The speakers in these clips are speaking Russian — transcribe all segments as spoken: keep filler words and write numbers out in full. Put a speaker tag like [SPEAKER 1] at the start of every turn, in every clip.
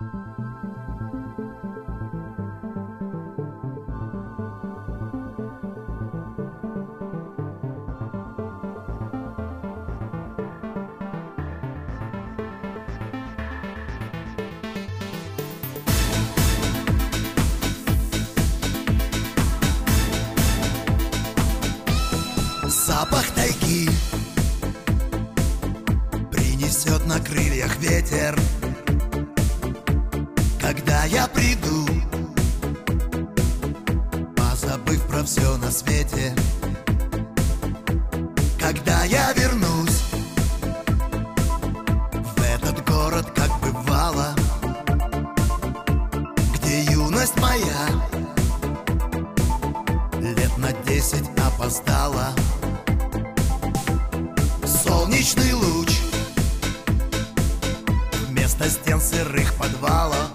[SPEAKER 1] Запах тайги принесет на крыльях ветер. Когда я приду, позабыв про все на свете, когда я вернусь в этот город, как бывало, где юность моя лет на десять опоздала. Солнечный луч вместо стен сырых подвалов.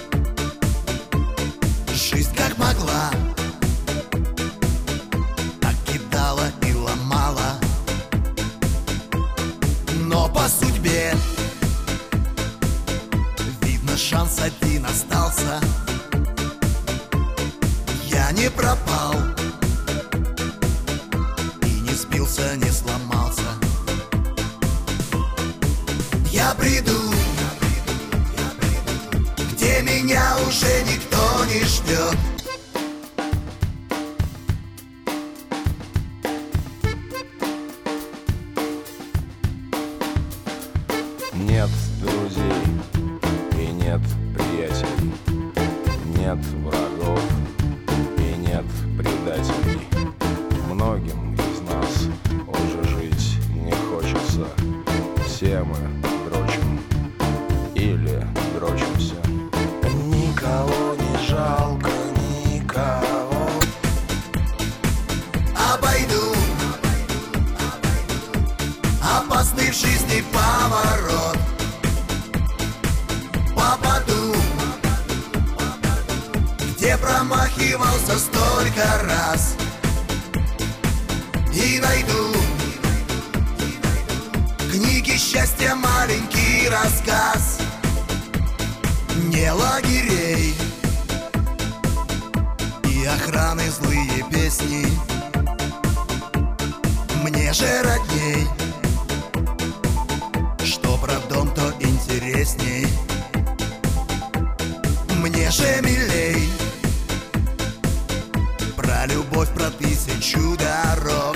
[SPEAKER 1] Жизнь как могла так кидала и ломала. Но по судьбе видно, шанс один остался. Я не пропал и не сбился, не сломался. Я приду, где меня уже никто не ждет.
[SPEAKER 2] Нет друзей и нет приятелей, нет врагов и нет предателей. Многим из нас уже жить не хочется. Все мы дрочим или дрочимся. Никого не жалко, никого.
[SPEAKER 1] Обойду опасный в жизни поворот. Попаду, где промахивался столько раз, и найду книги счастья маленький рассказ. Не лагерей и охраны злые песни, мне же родней, что про дом, то интересней. Мне же милей про любовь, про тысячу дорог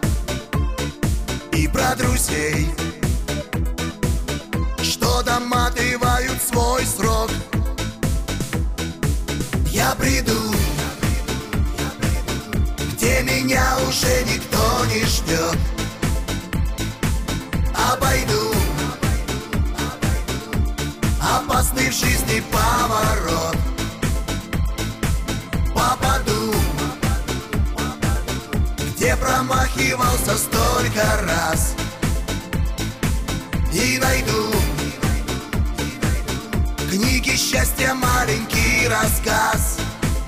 [SPEAKER 1] и про друзей, что доматывают свой срок. Я приду, где меня уже никто не ждет. Обойду опасный в жизни поворот. Попаду, где промахивался столько раз, и найду книги счастья маленький рассказ.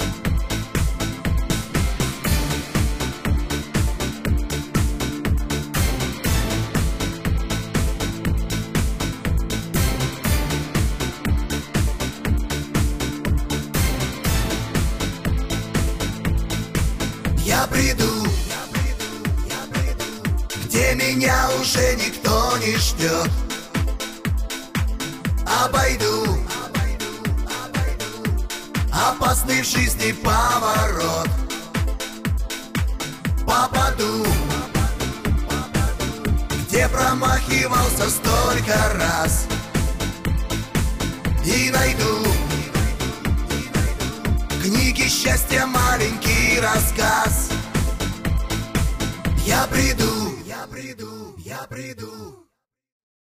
[SPEAKER 1] Я приду, где меня уже никто не ждет. Обойду опасный в жизни поворот. Попаду, где промахивался столько раз, и найду книги счастья маленький рассказ. Я приду, я приду, я приду.